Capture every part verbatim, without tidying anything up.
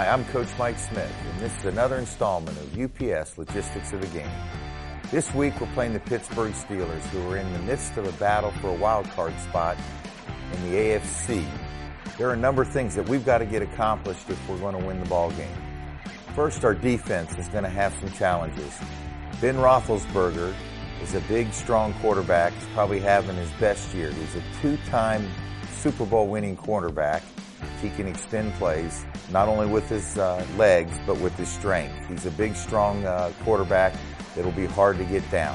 I'm Coach Mike Smith, and this is another installment of U P S Logistics of the Game. This week we're playing the Pittsburgh Steelers, who are in the midst of a battle for a wild card spot in the A F C. There are a number of things that we've got to get accomplished if we're going to win the ball game. First, our defense is going to have some challenges. Ben Roethlisberger is a big, strong quarterback. He's probably having his best year. He's a two-time Super Bowl winning quarterback. He can extend plays, not only with his uh, legs, but with his strength. He's a big, strong uh, quarterback that'll be hard to get down.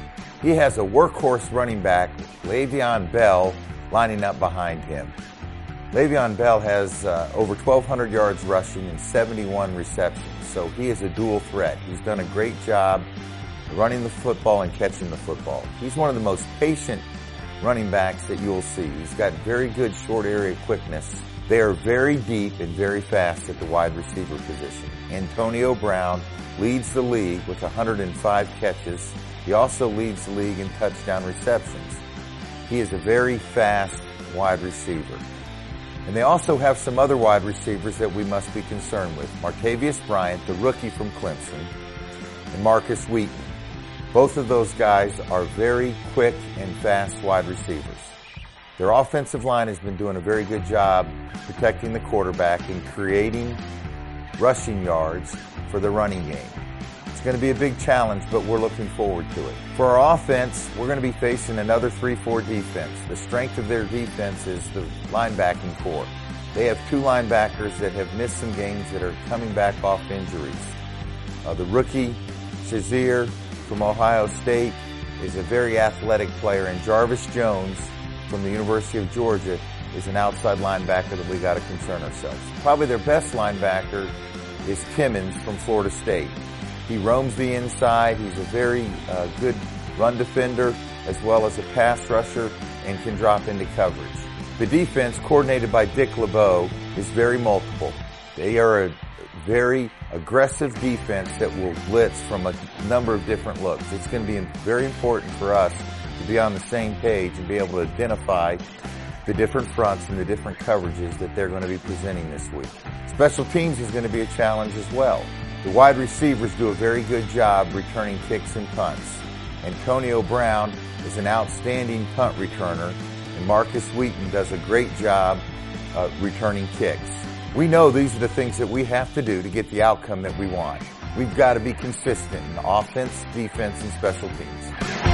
He has a workhorse running back, Le'Veon Bell, lining up behind him. Le'Veon Bell has uh, over twelve hundred yards rushing and seventy-one receptions, so he is a dual threat. He's done a great job running the football and catching the football. He's one of the most patient running backs that you'll see. He's got very good short area quickness. They are very deep and very fast at the wide receiver position. Antonio Brown leads the league with one hundred five catches. He also leads the league in touchdown receptions. He is a very fast wide receiver. And they also have some other wide receivers that we must be concerned with. Martavis Bryant, the rookie from Clemson, and Marcus Wheaton. Both of those guys are very quick and fast wide receivers. Their offensive line has been doing a very good job protecting the quarterback and creating rushing yards for the running game. It's going to be a big challenge, but we're looking forward to it. For our offense, we're going to be facing another three four defense. The strength of their defense is the linebacking core. They have two linebackers that have missed some games that are coming back off injuries. Uh, the rookie, Shazier, from Ohio State, is a very athletic player, and Jarvis Jones from the University of Georgia is an outside linebacker that we got to concern ourselves. Probably their best linebacker is Timmons from Florida State. He roams the inside. He's a very uh, good run defender as well as a pass rusher and can drop into coverage. The defense, coordinated by Dick LeBeau, is very multiple. They are a very aggressive defense that will blitz from a number of different looks. It's going to be very important for us to be on the same page and be able to identify the different fronts and the different coverages that they're going to be presenting this week. Special teams is going to be a challenge as well. The wide receivers do a very good job returning kicks and punts. Antonio Brown is an outstanding punt returner, and Marcus Wheaton does a great job uh, returning kicks. We know these are the things that we have to do to get the outcome that we want. We've got to be consistent in offense, defense, and special teams.